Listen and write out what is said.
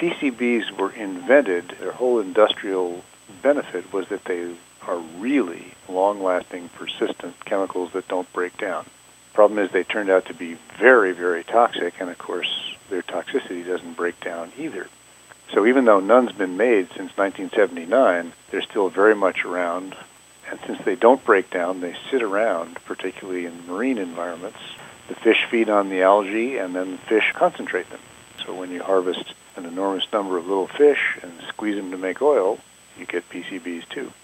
PCBs were invented, their whole industrial benefit was that they are really long-lasting, persistent chemicals that don't break down. Problem is they turned out to be very, very toxic, and of course their toxicity doesn't break down either. So even though none's been made since 1979, they're still very much around. And since they don't break down, they sit around, particularly in marine environments. The fish feed on the algae, and then the fish concentrate them. So when you harvest an enormous number of little fish and squeeze them to make oil, you get PCBs too.